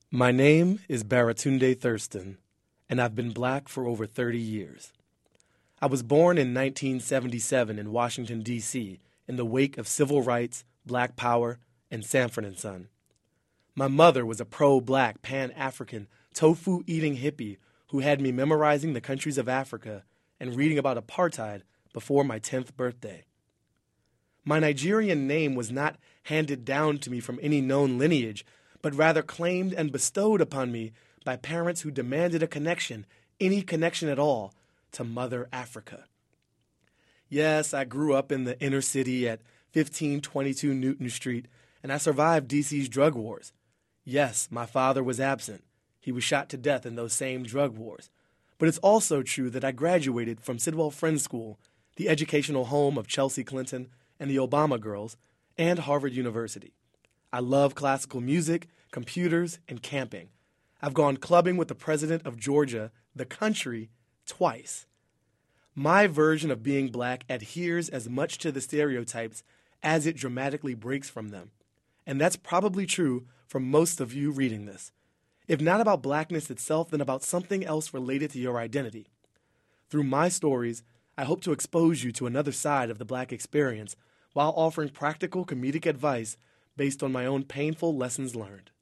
My name is Baratunde Thurston, and I've been black for over 30 years. I was born in 1977 in Washington, D.C., in the wake of civil rights, black power, and Sanford and Son. My mother was a pro-black, pan-African, tofu-eating hippie who had me memorizing the countries of Africa and reading about apartheid before my 10th birthday. My Nigerian name was not handed down to me from any known lineage, but rather claimed and bestowed upon me by parents who demanded a connection, any connection at all, to Mother Africa. Yes, I grew up in the inner city at 1522 Newton Street, and I survived DC's drug wars. Yes, my father was absent. He was shot to death in those same drug wars. But it's also true that I graduated from Sidwell Friends School, the educational home of Chelsea Clinton and the Obama girls, and Harvard University. I love classical music, computers, and camping. I've gone clubbing with the president of Georgia, the country, twice. My version of being black adheres as much to the stereotypes as it dramatically breaks from them. And that's probably true for most of you reading this. If not about blackness itself, then about something else related to your identity. Through my stories, I hope to expose you to another side of the black experience while offering practical comedic advice based on my own painful lessons learned.